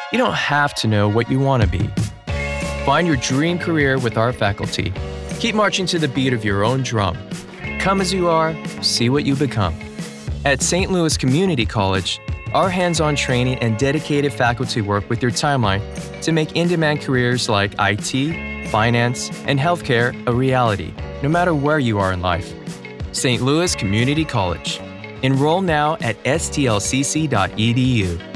You don't have to know what you want to be. Find your dream career with our faculty. Keep marching to the beat of your own drum. Come as you are, see what you become. At St. Louis Community College, our hands-on training and dedicated faculty work with your timeline to make in-demand careers like IT, finance, and healthcare a reality, no matter where you are in life. St. Louis Community College. Enroll now at stlcc.edu.